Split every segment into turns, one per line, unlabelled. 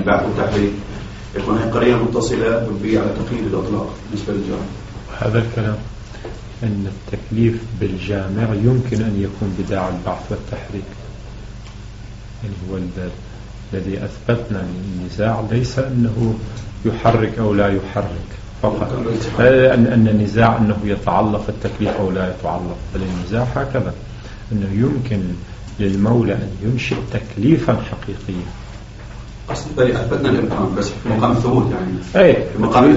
البعث والتحريك يكون هي قرينة متصلة على تقييد الإطلاق بالنسبة للجامع.
هذا الكلام أن التكليف بالجامع يمكن أن يكون بداعي البعث والتحريك، يعني هو الذي أثبتنا للنزاع ليس أنه يحرك أو لا يحرك فقط، أن النزاع أنه يتعلق التكليف أو لا يتعلق، بل النزاع هكذا أنه يمكن للمولى أن ينشئ تكليفا حقيقيا.
بل أثبتنا الإمكان بس في مقام الثبوت، يعني
أي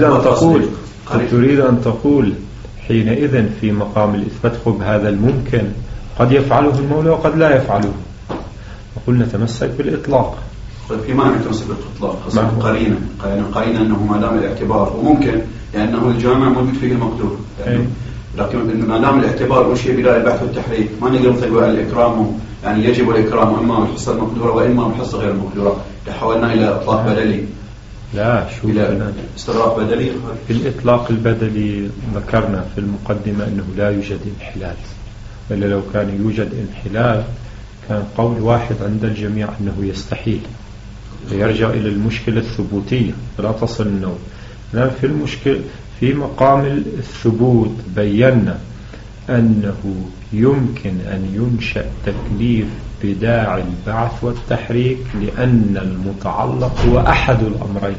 تريد أن تقول حينئذ في مقام الإثبات خب هذا الممكن قد يفعله المولى وقد لا يفعله، وقلنا نتمسك بالإطلاق.
في معنى نتمسك بالإطلاق خاصة قرينة أنه ما دام الاعتبار وممكن لأنه الجامع موجود فيه المقدور، لكن ما دام الاعتبار وشيء بداية البحث والتحريك ما نقدر نقول الإكرام يعني يجب الإكرام إما من الحصة المقدورة وإما من الحصة غير المقدورة. تحولنا إلى إطلاق بدلي.
لا شو
إلى استغراق بدلي.
في الإطلاق البدلي ذكرنا في المقدمة أنه لا يوجد انحلال، إلا لو كان يوجد انحلال كان قول واحد عند الجميع أنه يستحيل، يرجع إلى المشكلة الثبوتية لا تصل النوع. في المشكلة في مقام الثبوت بينا أنه يمكن أن ينشأ تكليف بداعي البعث والتحريك لأن المتعلق هو أحد الأمرين.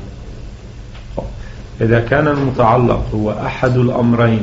إذا كان المتعلق هو أحد الأمرين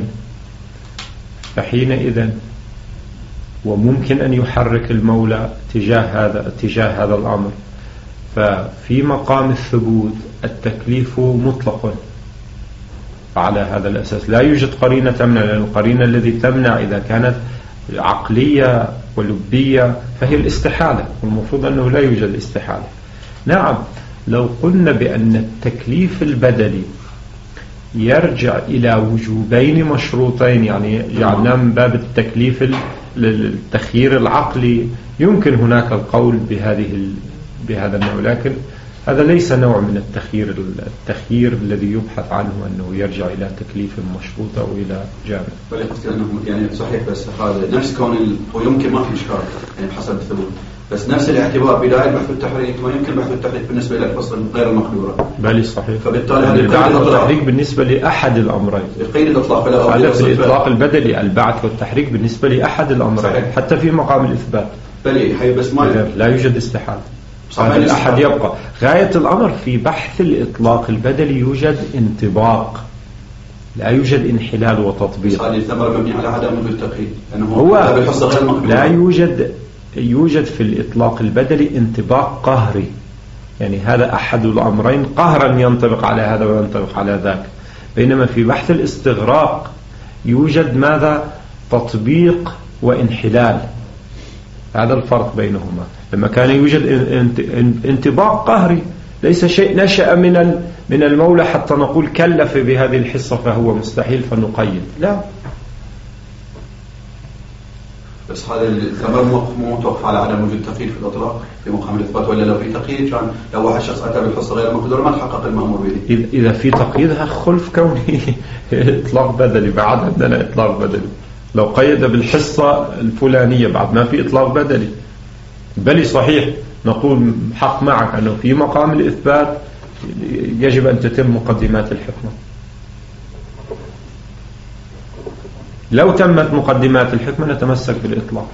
فحينئذ وممكن أن يحرك المولى تجاه هذا الأمر، ففي مقام الثبوت التكليف مطلق. على هذا الأساس لا يوجد قرينة تمنع، لأن القرينة التي تمنع إذا كانت عقلية ولبية فهي الاستحالة، والمفروض أنه لا يوجد استحالة. نعم لو قلنا بأن التكليف البدلي يرجع إلى وجوبين مشروطين، يعني جعلنا من باب التكليف التخيير العقلي، يمكن هناك القول بهذا النوع، لكن هذا ليس نوع من التخيير الذي يبحث عنه أنه يرجع إلى تكليف مشروط أو إلى جامع.
يعني صحيح، بس هذا نفس كون هو يمكن ما في إشكال يعني بحسب الثبوت، بس نفس الاعتبار بداية البحث والتحريك ما يمكن البحث والتحريك بالنسبة إلى الفصل غير المقدورة.
بل صحيح.
فبالتالي هذا
البعث والتحريك بالنسبة لأحد الأمرين.
يقيد الإطلاق
على في الإطلاق البدلي البعث والتحريك بالنسبة لأحد الأمرين صحيح. حتى في مقام الإثبات.
بل بس ما
لا يوجد استحالة. الأحد يبقى. غاية الأمر في بحث الإطلاق البدلي يوجد انطباق، لا يوجد انحلال وتطبيق.
هذه الثمرة مبنية على عدم وجود تقييد،
هو لا يوجد في الإطلاق البدلي انطباق قهري، يعني هذا أحد الأمرين قهرا ينطبق على هذا وينطبق على ذاك، بينما في بحث الاستغراق يوجد ماذا؟ تطبيق وانحلال. هذا الفرق بينهما. لما كان يوجد انطباق قهري ليس شيء نشأ من المولى حتى نقول كلف بهذه الحصة فهو مستحيل فنقيد، لا.
بس هذا الثمر مو متوقف على عدم وجود تقييد في الإطلاق في مقام الإثبات، ولا لو في تقييد كان لو واحد شخص أتى بالحصة غير مقدورة ما تحقق المأمور به.
إذا في تقييدها خلف كونه إطلاق بدلي، بعد عندنا إطلاق بدلي. لو قيد بالحصة الفلانية بعد ما في إطلاق بدلي. بل صحيح نقول حق معك أنه في مقام الإثبات يجب أن تتم مقدمات الحكمة. لو تمت مقدمات الحكمة نتمسك بالإطلاق.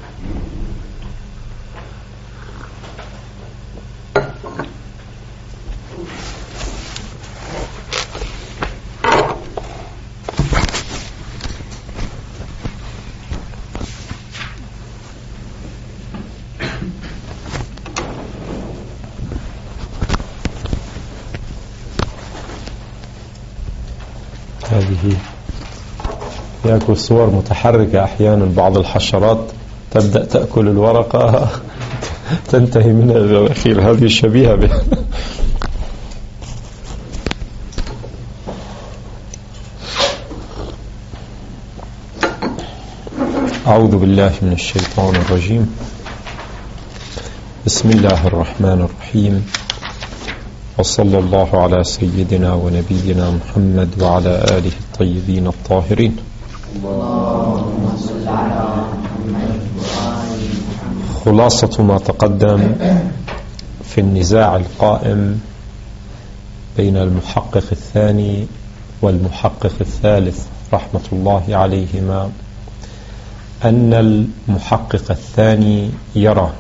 هذه يأكل صور متحركة أحيانا، بعض الحشرات تبدأ تأكل الورقة تنتهي منها إلى الأخير، هذه الشبيهة بها. أعوذ بالله من الشيطان الرجيم. بسم الله الرحمن الرحيم، وصلى الله على سيدنا ونبينا محمد وعلى آله الطيبين الطاهرين. خلاصة ما تقدم في النزاع القائم بين المحقق الثاني والمحقق الثالث رحمة الله عليهما أن المحقق الثاني يرى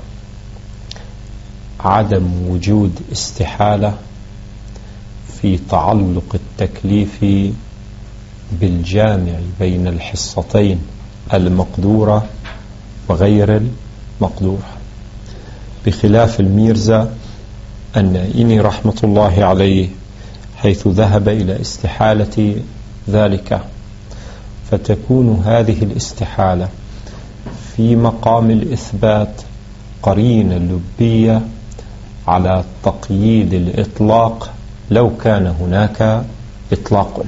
عدم وجود استحالة في تعلق التكليف بالجامع بين الحصتين المقدورة وغير المقدورة، بخلاف الميرزا النائيني رحمة الله عليه حيث ذهب إلى استحالة ذلك، فتكون هذه الاستحالة في مقام الإثبات قرينة لبية على تقييد الإطلاق لو كان هناك إطلاق،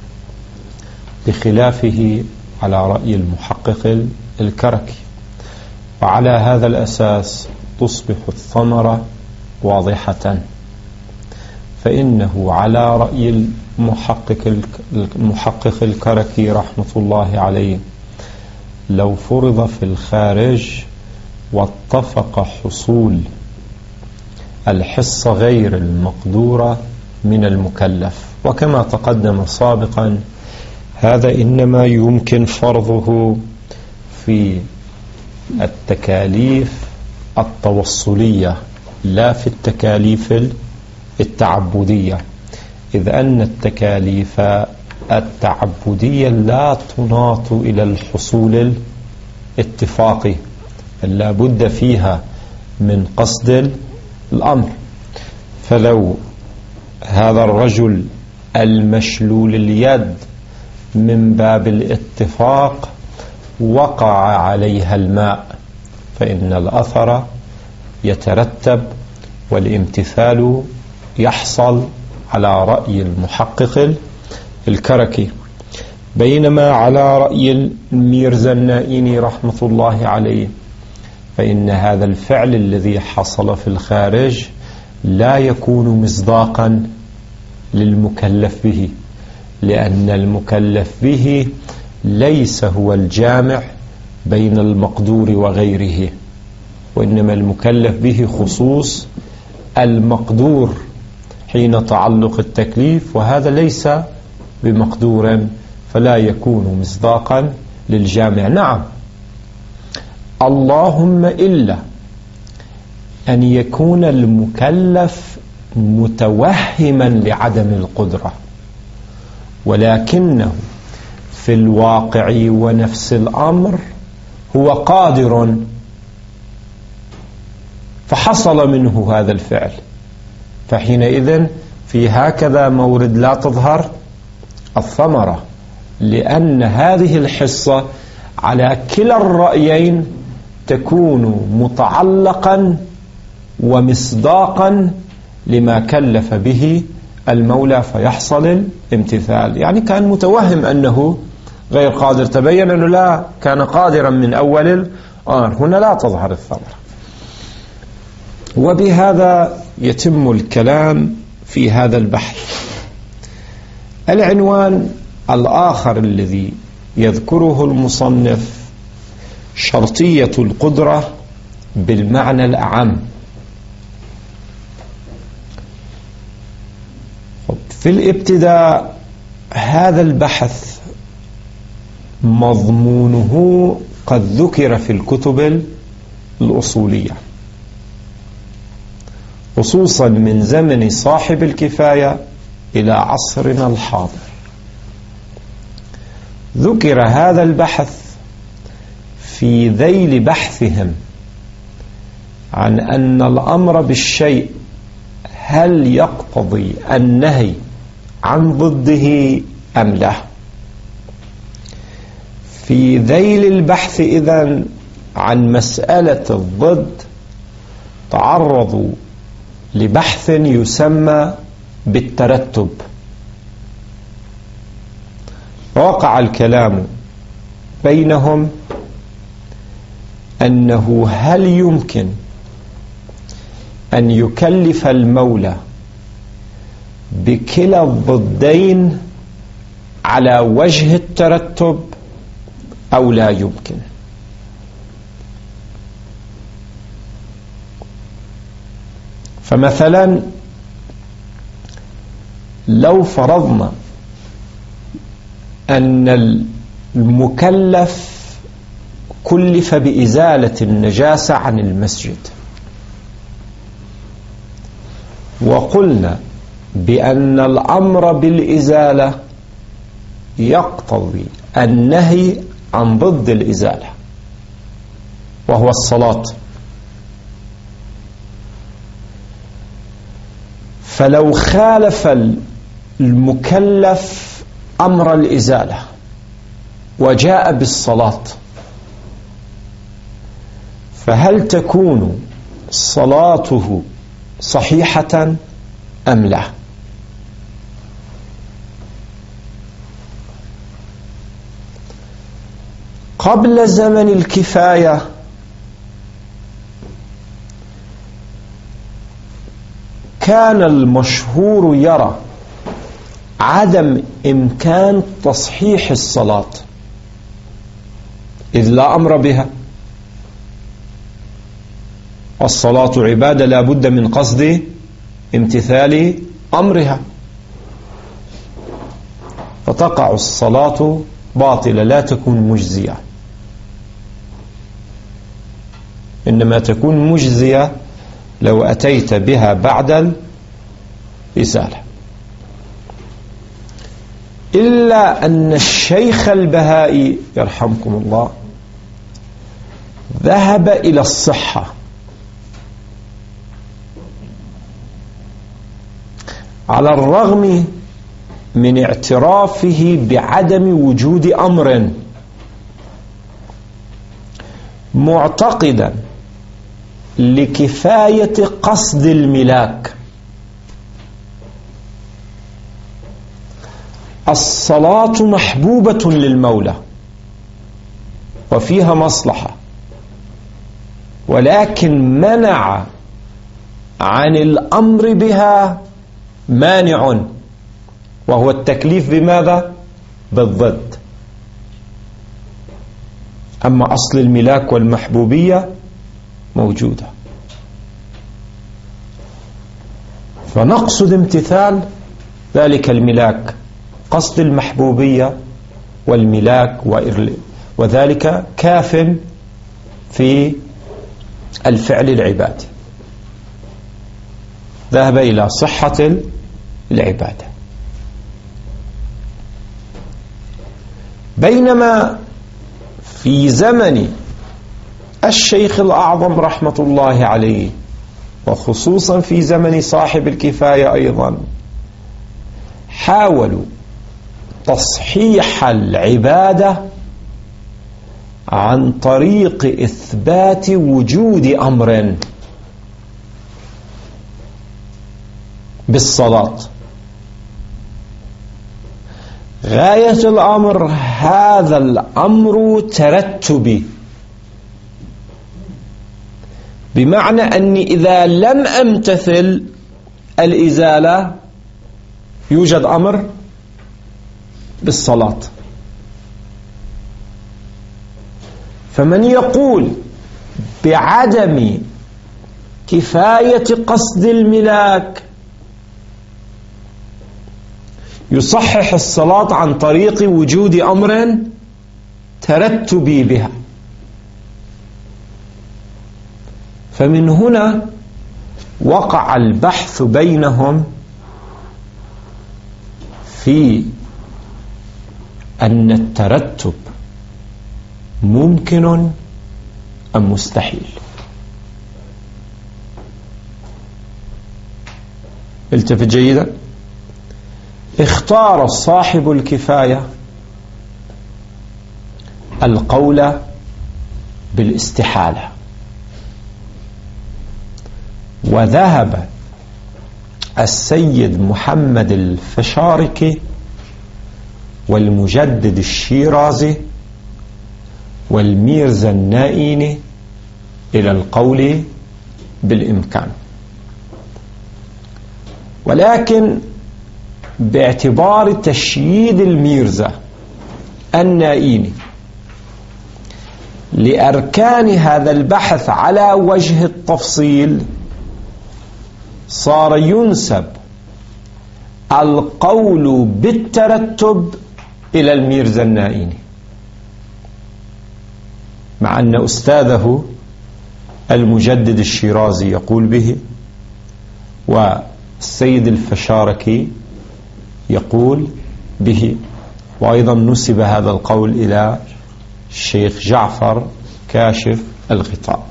بخلافه على رأي المحقق الكركي. وعلى هذا الأساس تصبح الثمرة واضحة، فإنه على رأي المحقق الكركي رحمة الله عليه لو فرض في الخارج واتفق حصول الحصة غير المقدورة من المكلف، وكما تقدم سابقا هذا إنما يمكن فرضه في التكاليف التوصلية لا في التكاليف التعبدية، إذ أن التكاليف التعبدية لا تناط إلى الحصول الاتفاقي، لا بد فيها من قصد الأمر. فلو هذا الرجل المشلول اليد من باب الاتفاق وقع عليها الماء فإن الأثر يترتب والامتثال يحصل على رأي المحقق الكركي، بينما على رأي الميرزا النائيني رحمة الله عليه فإن هذا الفعل الذي حصل في الخارج لا يكون مصداقا للمكلف به، لأن المكلف به ليس هو الجامع بين المقدور وغيره، وإنما المكلف به خصوص المقدور حين تعلق التكليف، وهذا ليس بمقدور فلا يكون مصداقا للجامع. نعم، اللهم إلا أن يكون المكلف متوهما لعدم القدرة، ولكنه في الواقع ونفس الأمر هو قادر فحصل منه هذا الفعل، فحينئذ في هكذا مورد لا تظهر الثمرة، لأن هذه الحصة على كلا الرأيين تكون متعلقا ومصداقا لما كلف به المولى فيحصل الامتثال. يعني كان متوهم أنه غير قادر، تبين أنه لا كان قادرا من أول الأمر، هنا لا تظهر الثمرة. وبهذا يتم الكلام في هذا البحث. العنوان الآخر الذي يذكره المصنف شرطية القدرة بالمعنى الأعم. في الابتداء هذا البحث مضمونه قد ذكر في الكتب الأصولية، خصوصا من زمن صاحب الكفاية إلى عصرنا الحاضر. ذكر هذا البحث في ذيل بحثهم عن أن الأمر بالشيء هل يقتضي النهي عن ضده أم لا. في ذيل البحث إذن عن مسألة الضد تعرضوا لبحث يسمى بالترتب، وقع الكلام بينهم أنه هل يمكن أن يكلف المولى بكلا الضدين على وجه الترتب أو لا يمكن. فمثلا لو فرضنا أن المكلف كلف بإزالة النجاسة عن المسجد، وقلنا بأن الأمر بالإزالة يقتضي النهي عن ضد الإزالة وهو الصلاة، فلو خالف المكلف أمر الإزالة وجاء بالصلاة، فهل تكون صلاته صحيحة أم لا؟ قبل زمن الكفاية كان المشهور يرى عدم إمكان تصحيح الصلاة إذ لا أمر بها، الصلاة عبادة لا بد من قصد امتثال أمرها، فتقع الصلاة باطلة لا تكون مجزية، إنما تكون مجزية لو أتيت بها بعد الإزالة. إلا أن الشيخ البهائي يرحمكم الله ذهب إلى الصحة، على الرغم من اعترافه بعدم وجود أمر، معتقدا لكفاية قصد الملاك. الصلاة محبوبة للمولى وفيها مصلحة، ولكن منع عن الأمر بها مانع، وهو التكليف بماذا؟ بالضد. أما أصل الملاك والمحبوبية موجودة، فنقصد امتثال ذلك الملاك، قصد المحبوبية والملاك وذلك كاف في الفعل العبادي. ذهب إلى صحة العبادة. بينما في زمن الشيخ الأعظم رحمة الله عليه، وخصوصا في زمن صاحب الكفاية أيضا، حاولوا تصحيح العبادة عن طريق إثبات وجود أمر بالصلاة. غاية الأمر هذا الأمر ترتبي، بمعنى أني إذا لم أمتثل الإزالة يوجد أمر بالصلاة. فمن يقول بعدم كفاية قصد الملاك يصحح الصلاة عن طريق وجود أمر ترتبي بها. فمن هنا وقع البحث بينهم في أن الترتب ممكن أم مستحيل. التفت جيدا. اختار صاحب الكفاية القول بالاستحالة، وذهب السيد محمد الفشاركي والمجدد الشيرازي والميرزا النائيني إلى القول بالإمكان، ولكن باعتبار تشييد الميرزا النائيني لأركان هذا البحث على وجه التفصيل، صار ينسب القول بالترتب إلى الميرزا النائيني، مع أن أستاذه المجدد الشيرازي يقول به، والسيد الفشاركي يقول به، وأيضا نسب هذا القول إلى الشيخ جعفر كاشف الغطاء.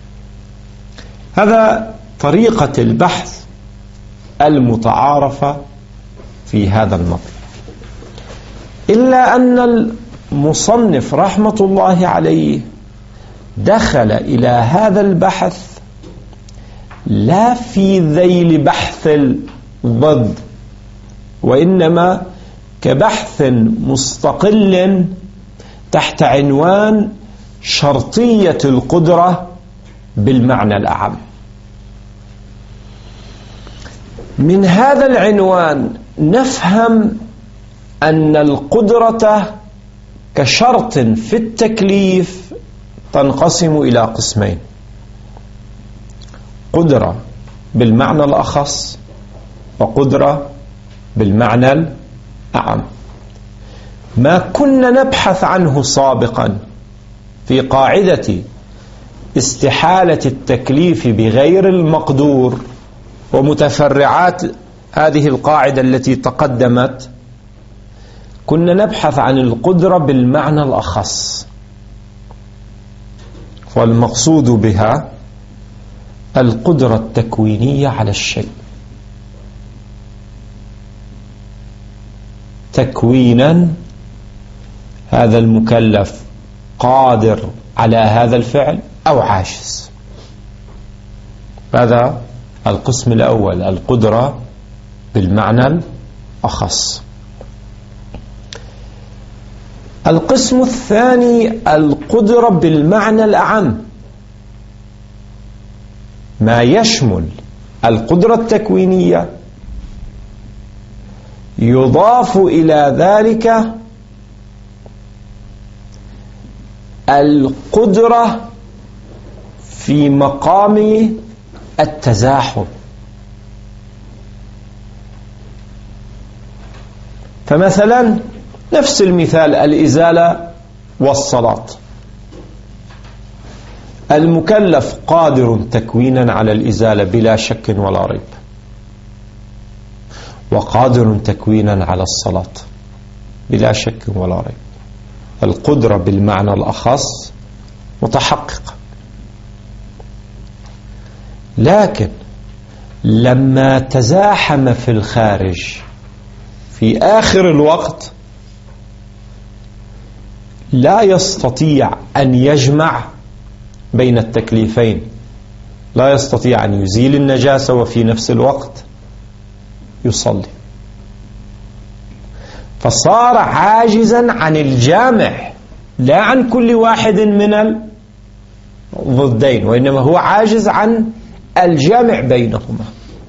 هذا طريقة البحث المتعارفة في هذا المطلب، إلا أن المصنف رحمة الله عليه دخل إلى هذا البحث لا في ذيل بحث الضد، وإنما كبحث مستقل تحت عنوان شرطية القدرة بالمعنى الأعم. من هذا العنوان نفهم أن القدرة كشرط في التكليف تنقسم إلى قسمين: قدرة بالمعنى الأخص وقدرة بالمعنى الأعم. ما كنا نبحث عنه سابقا في قاعدة استحالة التكليف بغير المقدور ومتفرعات هذه القاعدة التي تقدمت، كنا نبحث عن القدرة بالمعنى الأخص، والمقصود بها القدرة التكوينية على الشيء تكوينا. هذا المكلف قادر على هذا الفعل أو عاجز. هذا القسم الأول، القدرة بالمعنى الأخص. القسم الثاني القدرة بالمعنى الأعم، ما يشمل القدرة التكوينية يضاف إلى ذلك القدرة في مقام التزاحم. فمثلا نفس المثال الإزالة والصلاة، المكلف قادر تكوينا على الإزالة بلا شك ولا ريب، وقادر تكوينا على الصلاة بلا شك ولا ريب. القدرة بالمعنى الأخص متحققة. لكن لما تزاحم في الخارج في آخر الوقت لا يستطيع أن يجمع بين التكليفين، لا يستطيع أن يزيل النجاسة وفي نفس الوقت يصلي، فصار عاجزا عن الجامع، لا عن كل واحد من الضدين، وإنما هو عاجز عن الجامع بينهما.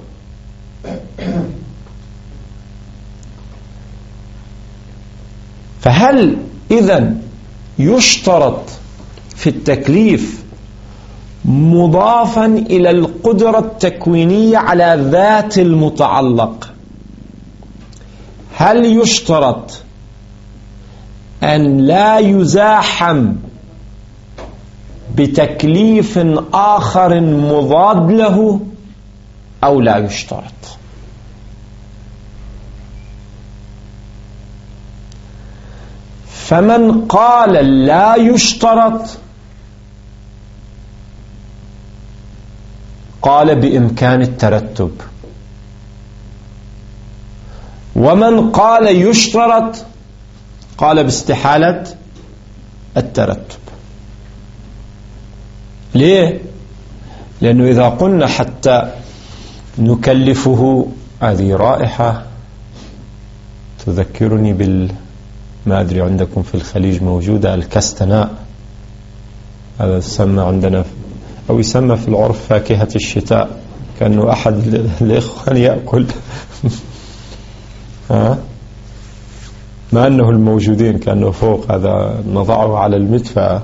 فهل إذن يشترط في التكليف مضافا إلى القدرة التكوينية على ذات المتعلق، هل يشترط أن لا يزاحم بتكليف آخر مضاد له أو لا يشترط؟ فمن قال لا يشترط قال بإمكان الترتب، ومن قال يشترط قال باستحالة الترتب. ليه؟ لأنه إذا قلنا حتى نكلفه، هذه رائحة تذكرني ما أدري عندكم في الخليج موجودة الكستناء، هذا يسمى عندنا أو يسمى في العرف فاكهة الشتاء، كأنه أحد الإخوان يأكل ما أنه الموجودين كأنه فوق، هذا نضعه على المدفأة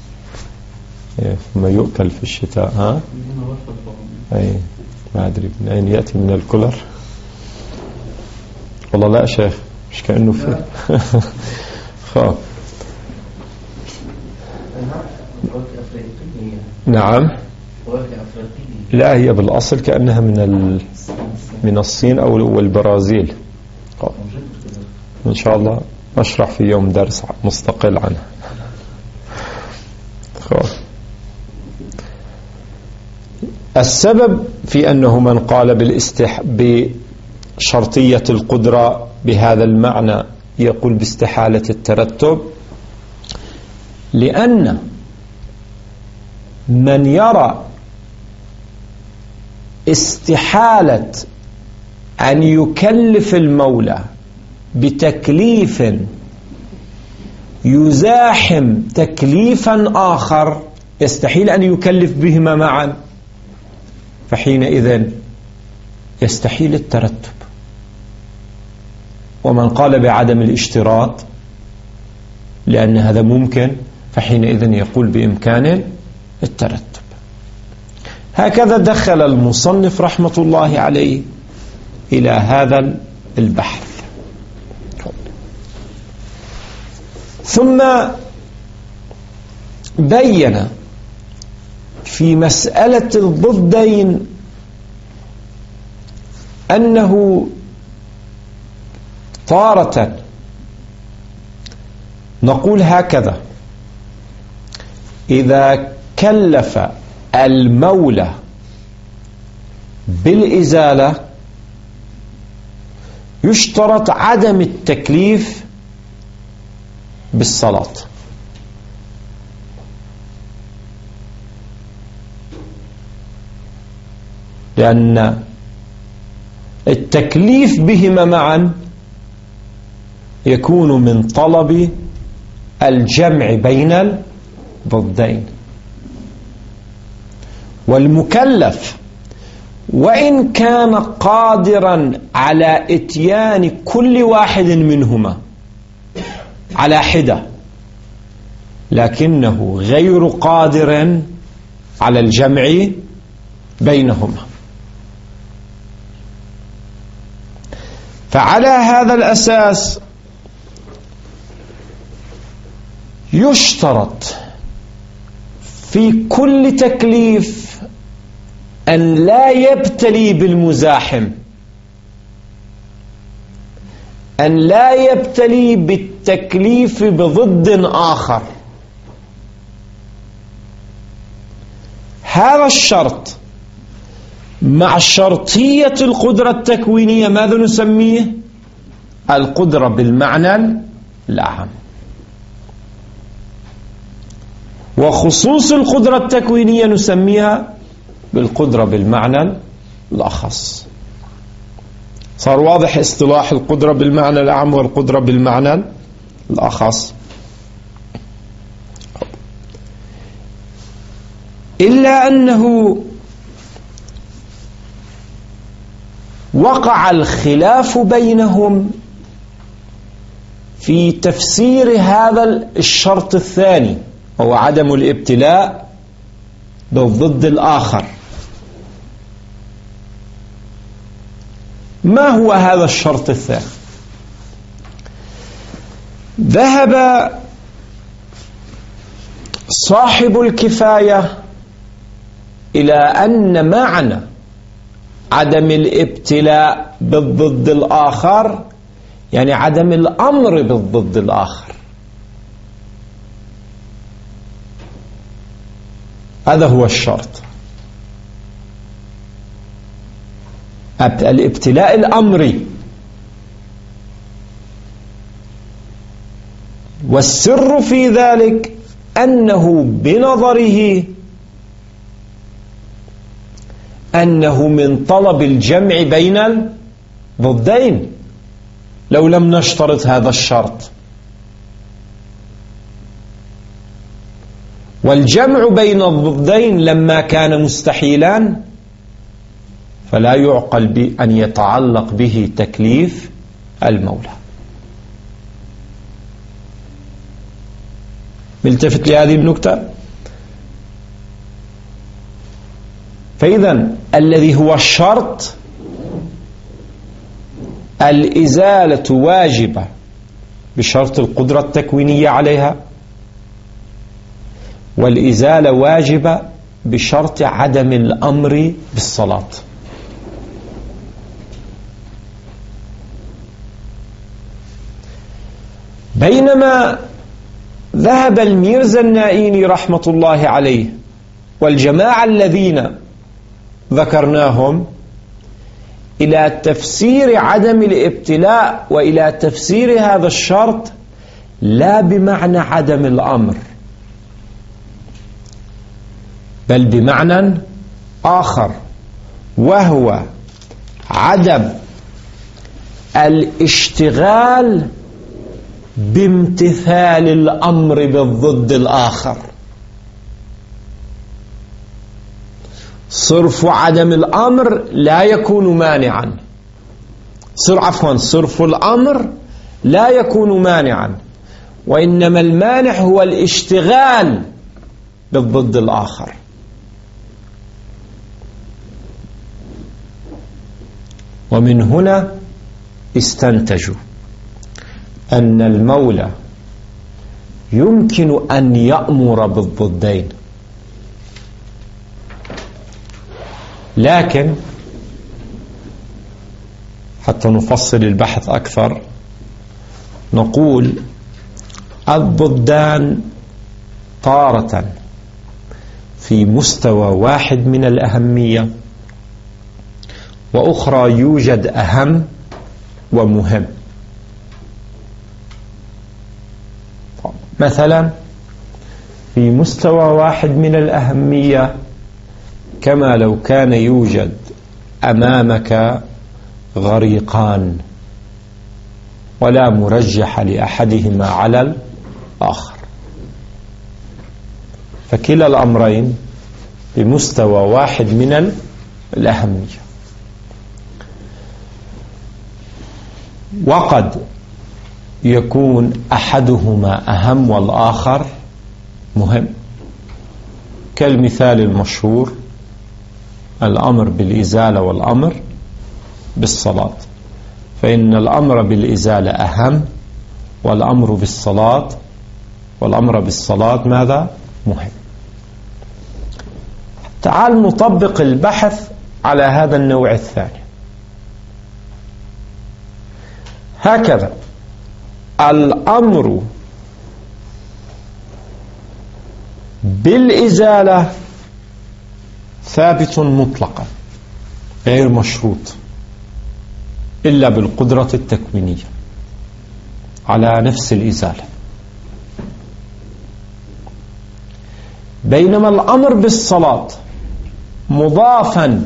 ثم يؤكل في الشتاء. أي ما أدري من أين يأتي، من الكولر. والله لا شيخ مش كأنه في خاف. نعم لا هي بالأصل كأنها من الصين أو البرازيل. إن شاء الله أشرح في يوم درس مستقل عنها. السبب في أنه من قال بشرطية القدرة بهذا المعنى يقول باستحالة الترتب، لأن من يرى استحالة أن يكلف المولى بتكليف يزاحم تكليفا آخر يستحيل أن يكلف بهما معا، فحينئذ يستحيل الترتب. ومن قال بعدم الاشتراط لأن هذا ممكن فحينئذ يقول بإمكان الترتب. هكذا دخل المصنف رحمة الله عليه إلى هذا البحث. ثم بين في مسألة الضدين أنه تارة نقول هكذا: إذا كلف المولى بالإزالة يشترط عدم التكليف بالصلاة، لأن التكليف بهما معا يكون من طلب الجمع بين الضدين، والمكلف وإن كان قادرا على إتيان كل واحد منهما على حدة لكنه غير قادر على الجمع بينهما. فعلى هذا الأساس يشترط في كل تكليف أن لا يبتلي بالمزاحم، أن لا يبتلي بالتكليف بضد آخر. هذا الشرط مع شرطية القدرة التكوينية ماذا نسميه؟ القدرة بالمعنى الأعم. وخصوص القدرة التكوينية نسميها بالقدرة بالمعنى الأخص. صار واضح اصطلاح القدرة بالمعنى الأعم والقدرة بالمعنى الأخص. إلا أنه وقع الخلاف بينهم في تفسير هذا الشرط الثاني، وهو عدم الابتلاء بالضد الآخر. ما هو هذا الشرط الثاني؟ ذهب صاحب الكفاية إلى أن معنى عدم الابتلاء بالضد الآخر يعني عدم الأمر بالضد الآخر. هذا هو الشرط. الابتلاء الأمري، والسر في ذلك أنه بنظره أنه من طلب الجمع بين الضدين لو لم نشترط هذا الشرط. والجمع بين الضدين لما كان مستحيلا فلا يعقل بأن يتعلق به تكليف المولى. ملتفت لهذه النكتة؟ فإذا الذي هو الشرط الإزالة واجبة بشرط القدرة التكوينية عليها، والإزالة واجبة بشرط عدم الأمر بالصلاة. بينما ذهب الميرزا النائيني رحمة الله عليه والجماعة الذين ذكرناهم إلى تفسير عدم الابتلاء وإلى تفسير هذا الشرط لا بمعنى عدم الأمر، بل بمعنى آخر، وهو عدم الاشتغال بامتثال الأمر بالضد الآخر. صرف عدم الأمر لا يكون مانعا، صرف الأمر لا يكون مانعا، وإنما المانع هو الاشتغال بالضد الآخر. ومن هنا استنتجوا أن المولى يمكن أن يأمر بالضدين، لكن حتى نفصل البحث أكثر نقول الضدان تارة في مستوى واحد من الأهمية، وأخرى يوجد أهم ومهم. مثلا في مستوى واحد من الأهمية كما لو كان يوجد أمامك غريقان ولا مرجح لأحدهما على الآخر، فكلا الأمرين بمستوى واحد من الأهمية. وقد يكون أحدهما أهم والآخر مهم، كالمثال المشهور الأمر بالإزالة والأمر بالصلاة، فإن الأمر بالإزالة أهم، والأمر بالصلاة ماذا؟ مهم. تعال نطبق البحث على هذا النوع الثاني. هكذا الأمر بالإزالة ثابت مطلقا غير مشروط إلا بالقدرة التكوينية على نفس الإزالة، بينما الأمر بالصلاة مضافا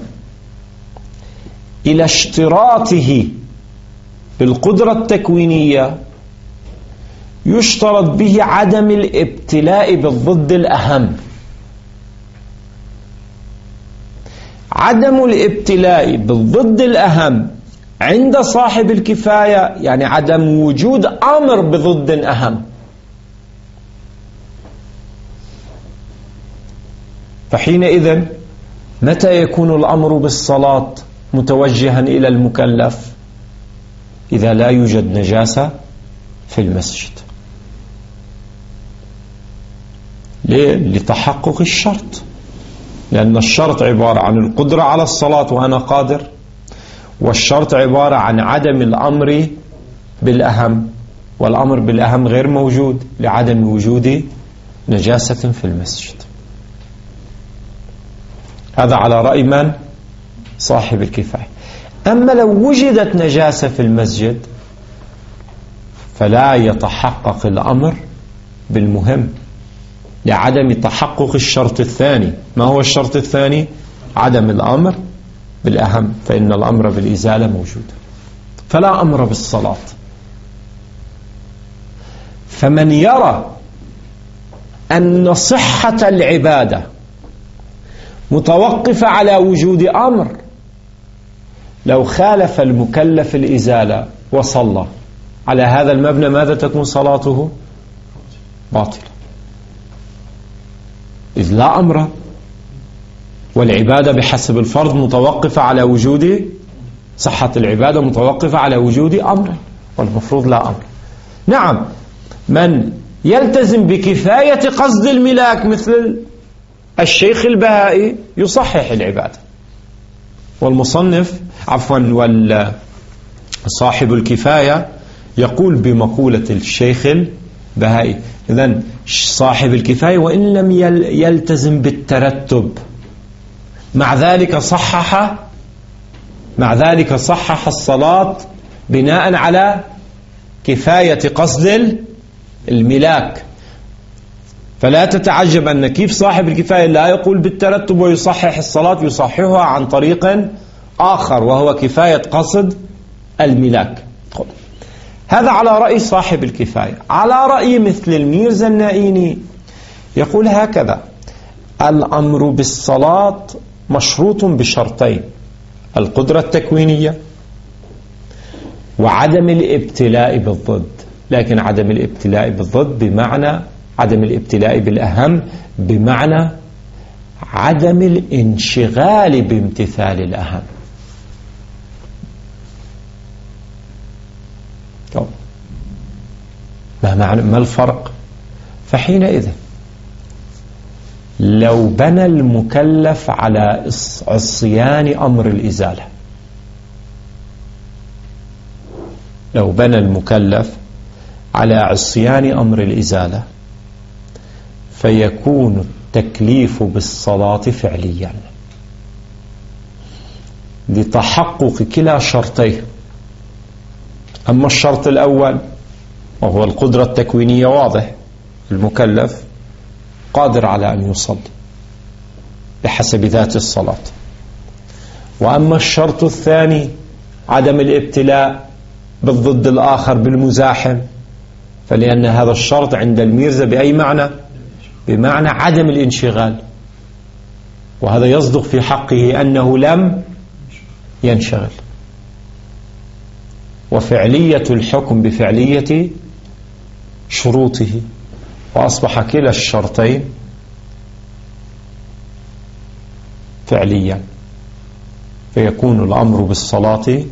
إلى اشتراطه بالقدرة التكوينية يشترط به عدم الابتلاء بالضد الأهم. عدم الابتلاء بالضد الأهم عند صاحب الكفاية يعني عدم وجود أمر بضد أهم، فحينئذ متى يكون الأمر بالصلاة متوجها إلى المكلف؟ إذا لا يوجد نجاسة في المسجد. ليه؟ لتحقق الشرط، لأن الشرط عبارة عن القدرة على الصلاة وأنا قادر، والشرط عبارة عن عدم الأمر بالأهم، والأمر بالأهم غير موجود لعدم وجود نجاسة في المسجد. هذا على رأي من؟ صاحب الكفاية. أما لو وجدت نجاسة في المسجد فلا يتحقق الأمر بالمهم لعدم تحقق الشرط الثاني. ما هو الشرط الثاني؟ عدم الأمر بالأهم، فإن الأمر بالإزالة موجود، فلا أمر بالصلاة. فمن يرى أن صحة العبادة متوقفة على وجود أمر، لو خالف المكلف الإزالة وصلى على هذا المبنى ماذا تكون صلاته؟ باطلة، إذ لا أمر، والعبادة بحسب الفرض متوقفة على وجود صحة العبادة متوقفة على وجود أمر، والمفروض لا أمر. نعم، من يلتزم بكفاية قصد الملاك مثل الشيخ البهائي يصحح العبادة، والمصنف صاحب الكفاية يقول بمقولة الشيخ البهائي. إذن صاحب الكفاية وإن لم يلتزم بالترتب، مع ذلك صحح الصلاة بناء على كفاية قصد الملاك. فلا تتعجب أن كيف صاحب الكفاية لا يقول بالترتب ويصحح الصلاة، يصححها عن طريق آخر وهو كفاية قصد الملاك. هذا على رأي صاحب الكفاية. على رأي مثل الميرزا النائيني يقول هكذا: الأمر بالصلاة مشروط بشرطين: القدرة التكوينية وعدم الابتلاء بالضد. لكن عدم الابتلاء بالضد بمعنى عدم الابتلاء بالأهم، بمعنى عدم الانشغال بامتثال الأهم. ما الفرق؟ فحينئذ لو بنى المكلف على عصيان أمر الإزالة، لو بنى المكلف على عصيان أمر الإزالة فيكون التكليف بالصلاة فعليا لتحقق كلا شرطيه. أما الشرط الأول وهو القدرة التكوينية، واضح المكلف قادر على أن يصلي بحسب ذات الصلاة. وأما الشرط الثاني عدم الابتلاء بالضد الآخر بالمزاحم، فلأن هذا الشرط عند الميرزا بأي معنى؟ بمعنى عدم الانشغال، وهذا يصدق في حقه أنه لم ينشغل. وفعلية الحكم بفعلية شروطه، وأصبح كلا الشرطين فعليا، فيكون الأمر بالصلاة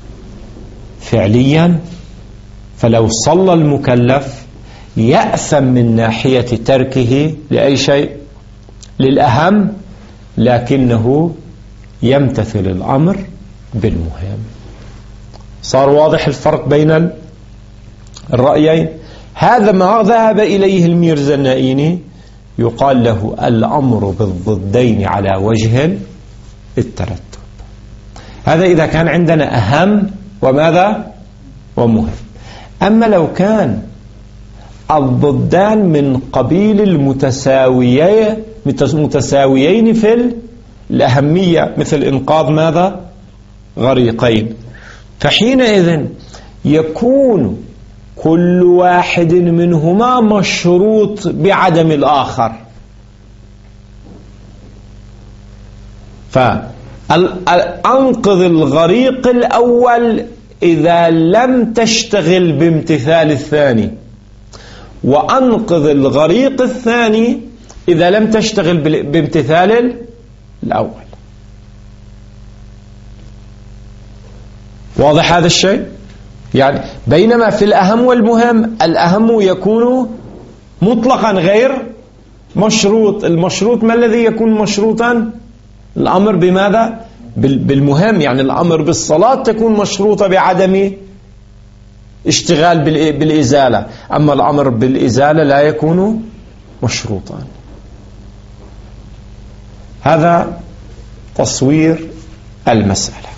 فعليا. فلو صلى المكلف يأثم من ناحية تركه لأي شيء للأهم، لكنه يمتثل الأمر بالمهم. صار واضح الفرق بين الرأيين. هذا ما ذهب إليه الميرزا النائيني، يقال له الأمر بالضدين على وجه الترتب. هذا إذا كان عندنا أهم وماذا ومهم. أما لو كان الضدان من قبيل المتساويين في الأهمية، مثل إنقاذ ماذا غريقين، فحينئذ يكون كل واحد منهما مشروط بعدم الآخر. فأنقذ الغريق الأول إذا لم تشتغل بامتثال الثاني، وأنقذ الغريق الثاني إذا لم تشتغل بامتثال الأول. واضح هذا الشيء؟ يعني بينما في الأهم والمهم، الأهم يكون مطلقا غير مشروط. المشروط ما الذي يكون مشروطا؟ الأمر بماذا؟ بالمهم. يعني الأمر بالصلاة تكون مشروطة بعدم اشتغال بالإزالة، أما الأمر بالإزالة لا يكون مشروطا. هذا تصوير المسألة.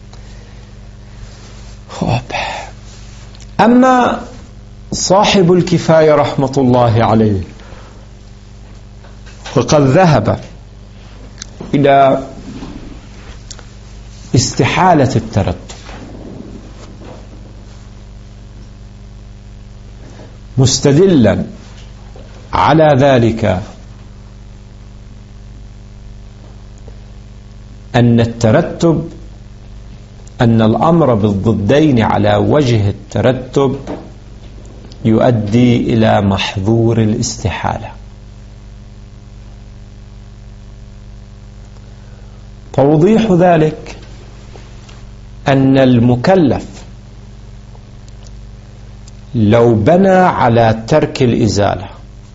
أما صاحب الكفاية رحمة الله عليه فقد ذهب إلى استحالة الترتب، مستدلا على ذلك أن الترتب، أن الأمر بالضدين على وجه الترتب يؤدي إلى محظور الاستحالة. توضيح ذلك أن المكلف لو بنى على ترك الإزالة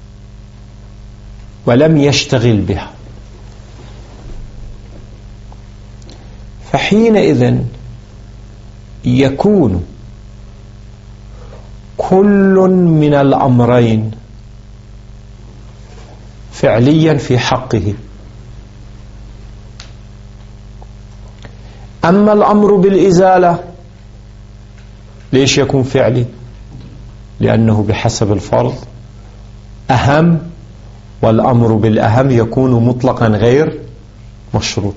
ولم يشتغل بها فحينئذ يكون كل من الأمرين فعليا في حقه. أما الأمر بالإزالة ليش يكون فعلي؟ لأنه بحسب الفرض أهم، والأمر بالأهم يكون مطلقا غير مشروط.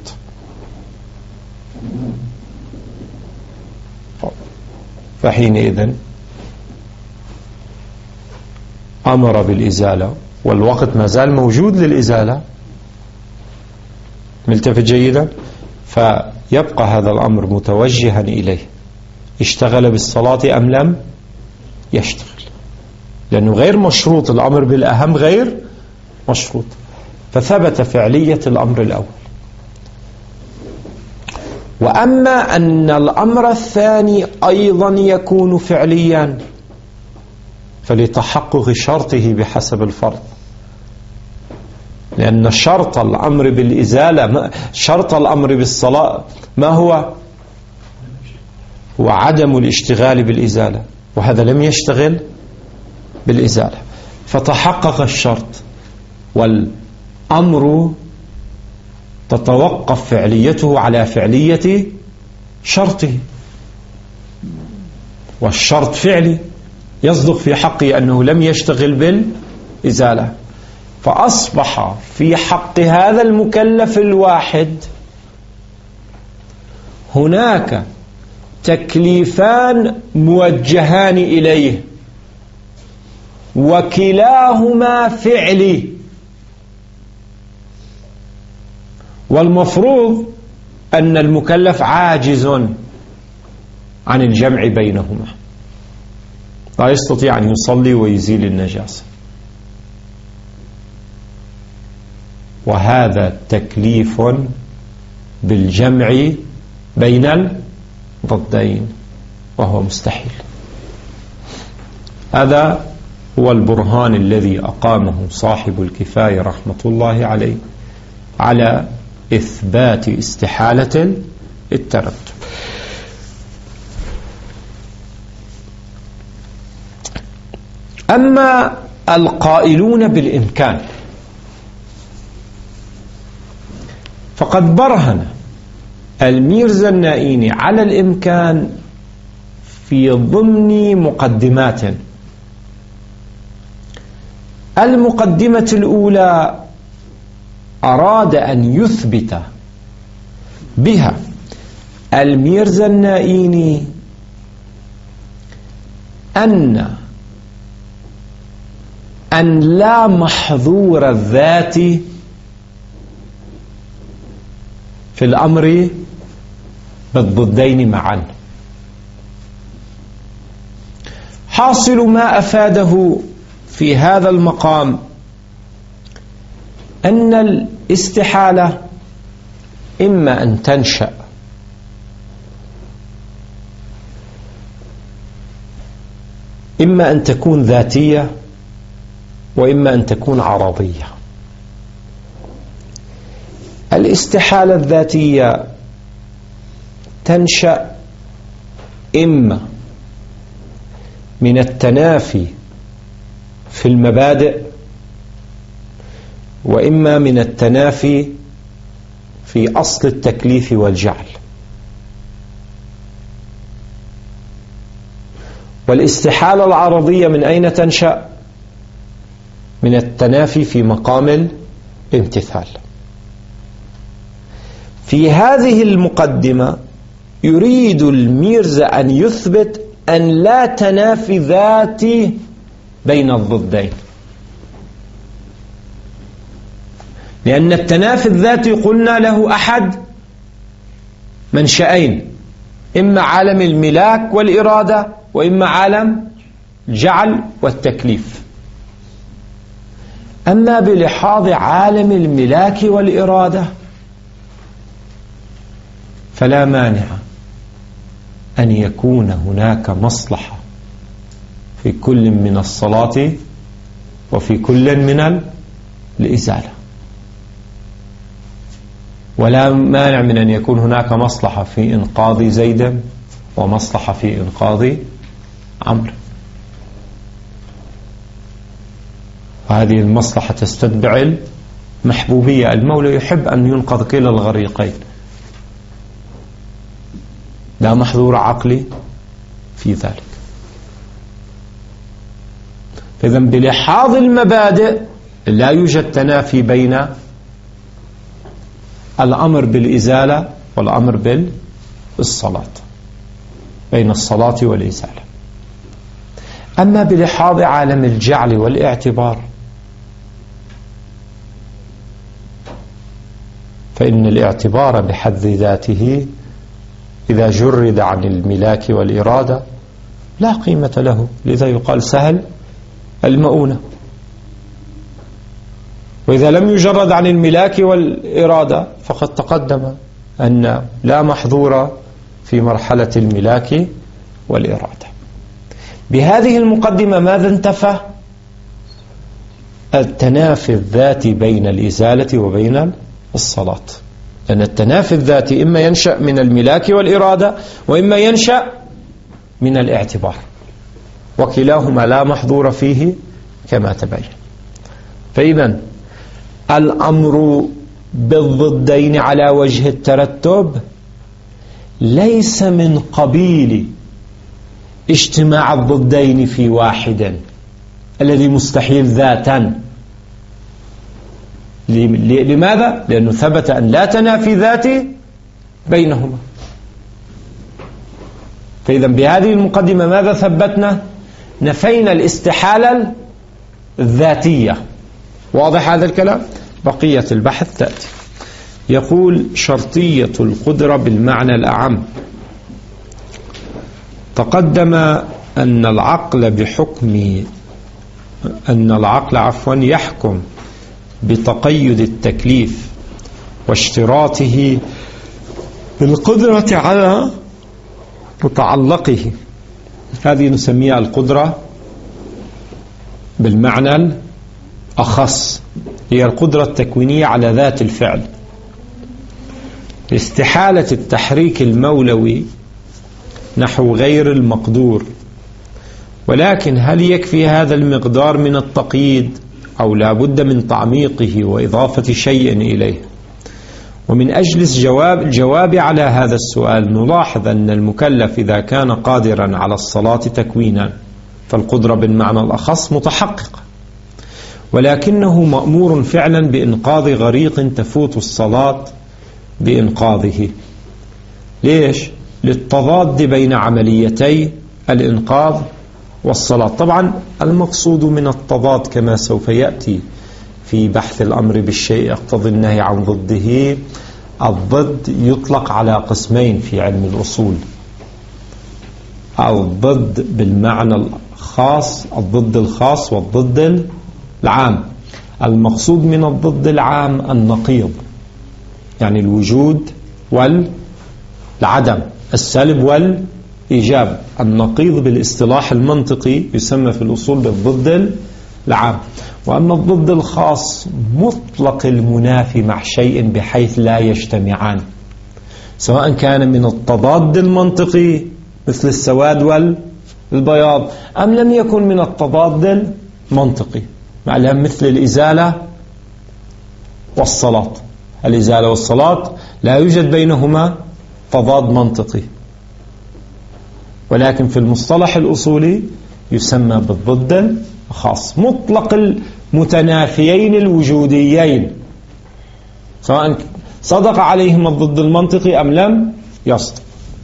فحينئذ أمر بالإزالة والوقت ما زال موجود للإزالة، ملتفت جيدا، فيبقى هذا الأمر متوجها إليه، اشتغل بالصلاة أم لم يشتغل، لأنه غير مشروط، الأمر بالأهم غير مشروط، فثبت فعلية الأمر الأول. وأما أن الأمر الثاني أيضا يكون فعليا فلتحقق شرطه بحسب الفرض، لأن شرط الأمر بالإزالة، شرط الأمر بالصلاة ما هو؟ هو عدم الاشتغال بالإزالة، وهذا لم يشتغل بالإزالة، فتحقق الشرط، والأمر تتوقف فعليته على فعلية شرطه، والشرط فعلي يصدق في حقه أنه لم يشتغل بالإزالة، فأصبح في حق هذا المكلف الواحد هناك تكليفان موجهان إليه وكلاهما فعلي، والمفروض أن المكلف عاجز عن الجمع بينهما، لا يستطيع أن يصلي ويزيل النجاسة، وهذا تكليف بالجمع بين الضدين وهو مستحيل. هذا هو البرهان الذي أقامه صاحب الكفاية رحمة الله عليه على إثبات استحالة الترتب. أما القائلون بالإمكان فقد برهن الميرزا النائيني على الإمكان في ضمن مقدمات. المقدمة الأولى أراد أن يثبت بها الميرزا النائيني أن لا محظور الذات في الأمر بالضدين معا. حاصل ما أفاده في هذا المقام أن الاستحالة إما أن تنشأ إما أن تكون ذاتية وإما أن تكون عرضية. الاستحالة الذاتية تنشأ إما من التنافي في المبادئ وإما من التنافي في أصل التكليف والجعل. والاستحالة العرضية من أين تنشأ؟ من التنافي في مقام الامتثال. في هذه المقدمة يريد الميرزا أن يثبت أن لا تنافي ذاتي بين الضدين، لأن التنافي الذاتي قلنا له أحد منشأين، إما عالم الملاك والإرادة وإما عالم الجعل والتكليف. أما بلحاظ عالم الملاك والإرادة فلا مانع أن يكون هناك مصلحة في كل من الصلاة وفي كل من الإزالة، ولا مانع من أن يكون هناك مصلحة في إنقاذ زيد ومصلحة في إنقاذ عمرو، وهذه المصلحة تستتبع المحبوبية. المولى يحب أن ينقذ كلا الغريقين، لا محظور عقلي في ذلك. فإذا بلحاظ المبادئ لا يوجد تنافي بين الأمر بالإزالة والأمر بالصلاة، بين الصلاة والإزالة. أما بلحاظ عالم الجعل والاعتبار فإن الاعتبار بحد ذاته إذا جرد عن الملاك والإرادة لا قيمة له، لذا يقال سهل المؤونة. وإذا لم يجرد عن الملاك والإرادة فقد تقدم أن لا محظور في مرحلة الملاك والإرادة. بهذه المقدمة ماذا انتفى؟ التنافي الذاتي بين الإزالة وبين الصلاة، لأن التنافي الذاتي إما ينشأ من الملاك والإرادة وإما ينشأ من الاعتبار، وكلاهما لا محظور فيه كما تبين. فإذا الأمر بالضدين على وجه الترتب ليس من قبيل اجتماع الضدين في واحد الذي مستحيل ذاتا. لماذا؟ لأنه ثبت أن لا تنافي ذاتي بينهما. فإذا بهذه المقدمة ماذا ثبتنا؟ نفينا الاستحالة الذاتية. واضح هذا الكلام؟ بقية البحث تأتي. يقول شرطية القدرة بالمعنى الأعم. تقدم أن العقل يحكم بتقيد التكليف واشتراطه بالقدرة على متعلقه. هذه نسميها القدرة بالمعنى الأخص، هي القدرة التكوينية على ذات الفعل. استحالة التحريك المولوي نحو غير المقدور، ولكن هل يكفي هذا المقدار من التقييد أو لا بد من تعميقه وإضافة شيء إليه؟ ومن أجل الجواب على هذا السؤال نلاحظ أن المكلف إذا كان قادرا على الصلاة تكوينا فالقدرة بالمعنى الأخص متحققة، ولكنه مأمور فعلا بإنقاذ غريق تفوت الصلاة بإنقاذه. ليش؟ للتضاد بين عمليتي الإنقاذ والصلاة. طبعا المقصود من التضاد كما سوف يأتي في بحث الأمر بالشيء يقتضي النهي عن ضده. الضد يطلق على قسمين في علم الأصول: الضد بالمعنى الخاص، الضد الخاص والضد العام. المقصود من الضد العام النقيض، يعني الوجود والعدم، السلب والإيجاب. النقيض بالاصطلاح المنطقي يسمى في الأصول بالضد العام. وأما الضد الخاص مطلق المنافي مع شيء بحيث لا يجتمعان، سواء كان من التضاد المنطقي مثل السواد والبياض أم لم يكن من التضاد المنطقي مثل الإزالة والصلاة. الإزالة والصلاة لا يوجد بينهما تضاد منطقي، ولكن في المصطلح الأصولي يسمى بالضد الخاص، مطلق المتنافيين الوجوديين سواء صدق عليهم الضد المنطقي أم لم يصدق،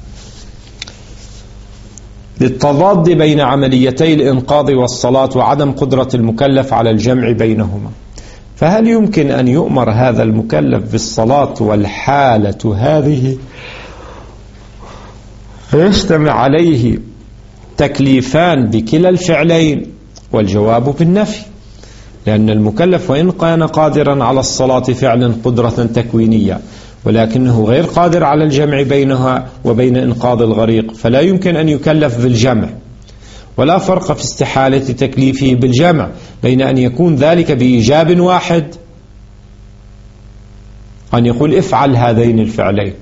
للتضاد بين عمليتي الإنقاذ والصلاة وعدم قدرة المكلف على الجمع بينهما. فهل يمكن أن يؤمر هذا المكلف بالصلاة والحالة هذه فيجتمع عليه تكليفان بكلا الفعلين؟ والجواب بالنفي، لأن المكلف وإن كان قادرا على الصلاة فعلا قدرة تكوينية ولكنه غير قادر على الجمع بينها وبين إنقاذ الغريق، فلا يمكن أن يكلف بالجمع. ولا فرق في استحالة تكليفه بالجمع بين أن يكون ذلك بإيجاب واحد، أن يقول افعل هذين الفعلين،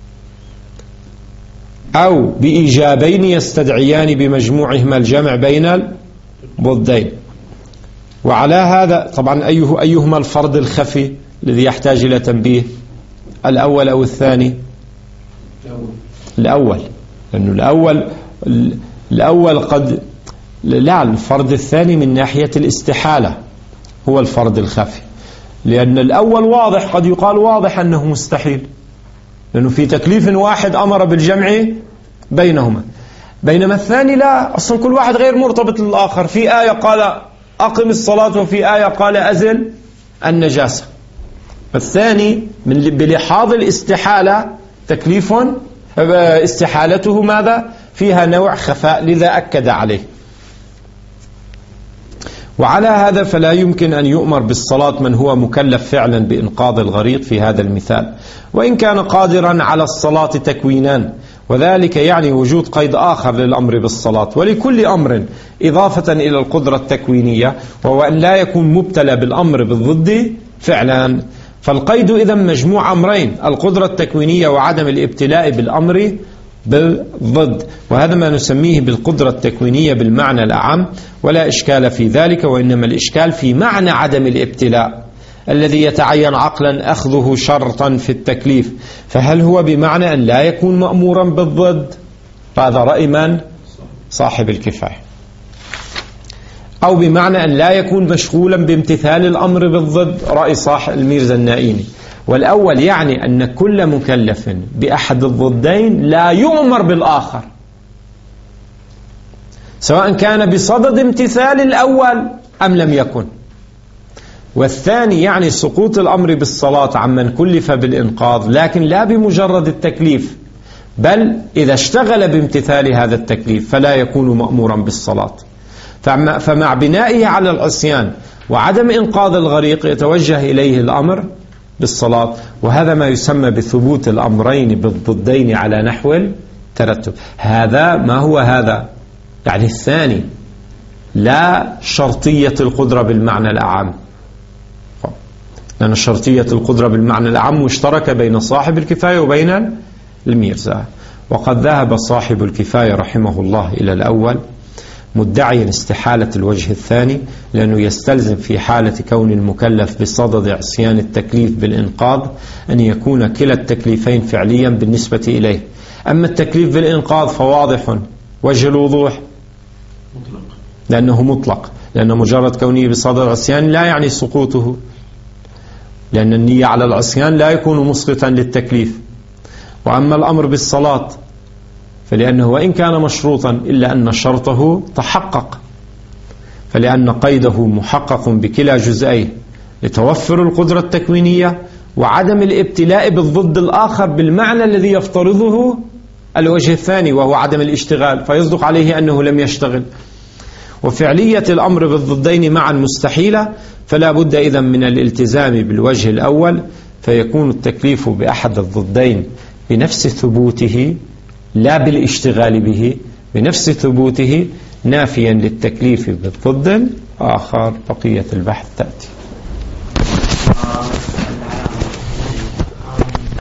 أو بإيجابين يستدعيان بمجموعهما الجمع بين الضدين. وعلى هذا طبعا أيهما الفرض الخفي الذي يحتاج إلى تنبيه، الأول أو الثاني؟ الأول، لأنه الأول قد لا، الفرض الثاني من ناحية الاستحالة هو الفرض الخفي، لأن الأول واضح، قد يقال واضح أنه مستحيل، لأنه في تكليف واحد أمر بالجمع بينهما، بينما الثاني لا، أصلا كل واحد غير مرتبط للآخر. في آية قال أقم الصلاة وفي آية قال أزل النجاسة. الثاني بلحاظ الاستحالة تكليف استحالته ماذا؟ فيها نوع خفاء، لذا أكد عليه. وعلى هذا فلا يمكن أن يؤمر بالصلاة من هو مكلف فعلا بإنقاذ الغريق في هذا المثال، وإن كان قادرا على الصلاة تكوينان، وذلك يعني وجود قيد آخر للأمر بالصلاة. ولكل أمر إضافة إلى القدرة التكوينية، وهو أن لا يكون مبتلى بالأمر بالضد فعلا. فالقيد إذن مجموع أمرين، القدرة التكوينية وعدم الابتلاء بالأمر بالضد، وهذا ما نسميه بالقدرة التكوينية بالمعنى الأعم، ولا إشكال في ذلك، وإنما الإشكال في معنى عدم الابتلاء الذي يتعين عقلا أخذه شرطا في التكليف. فهل هو بمعنى أن لا يكون مأمورا بالضد؟ هذا رأي من؟ صاحب الكفاية. أو بمعنى أن لا يكون مشغولا بامتثال الأمر بالضد، رأي صاحب الميرزا النائيني. والأول يعني أن كل مكلف بأحد الضدين لا يؤمر بالآخر، سواء كان بصدد امتثال الأول أم لم يكن. والثاني يعني سقوط الأمر بالصلاة عمن كلف بالإنقاذ، لكن لا بمجرد التكليف، بل إذا اشتغل بامتثال هذا التكليف فلا يكون مأمورا بالصلاة. فمع بنائه على العصيان وعدم إنقاذ الغريق يتوجه إليه الأمر بالصلاة، وهذا ما يسمى بثبوت الأمرين بالضدين على نحو الترتب. هذا ما هو هذا؟ يعني الثاني لا شرطية القدرة بالمعنى الأعم، لأن شرطية القدرة بالمعنى الأعم مشتركة بين صاحب الكفاية وبين الميرزا. وقد ذهب صاحب الكفاية رحمه الله إلى الأول مدعيا استحالة الوجه الثاني، لأنه يستلزم في حالة كون المكلف بصدد عصيان التكليف بالإنقاذ أن يكون كلا التكليفين فعليا بالنسبة إليه. أما التكليف بالإنقاذ فواضح وجه الوضوح لأنه مطلق، لأن مجرد كونه بصدد عصيان لا يعني سقوطه، لأن النية على العصيان لا يكون مسقطا للتكليف. وأما الأمر بالصلاة فلأنه وإن كان مشروطا إلا أن شرطه تحقق، فلأن قيده محقق بكلا جزئيه لتوفر القدرة التكوينية وعدم الابتلاء بالضد الآخر بالمعنى الذي يفترضه الوجه الثاني وهو عدم الاشتغال، فيصدق عليه أنه لم يشتغل. وفعلية الأمر بالضدين معا مستحيلة، فلا بد إذن من الالتزام بالوجه الأول، فيكون التكليف بأحد الضدين بنفس ثبوته لا بالاشتغال به، بنفس ثبوته نافيا للتكليف بالضد آخر. بقية البحث تأتي.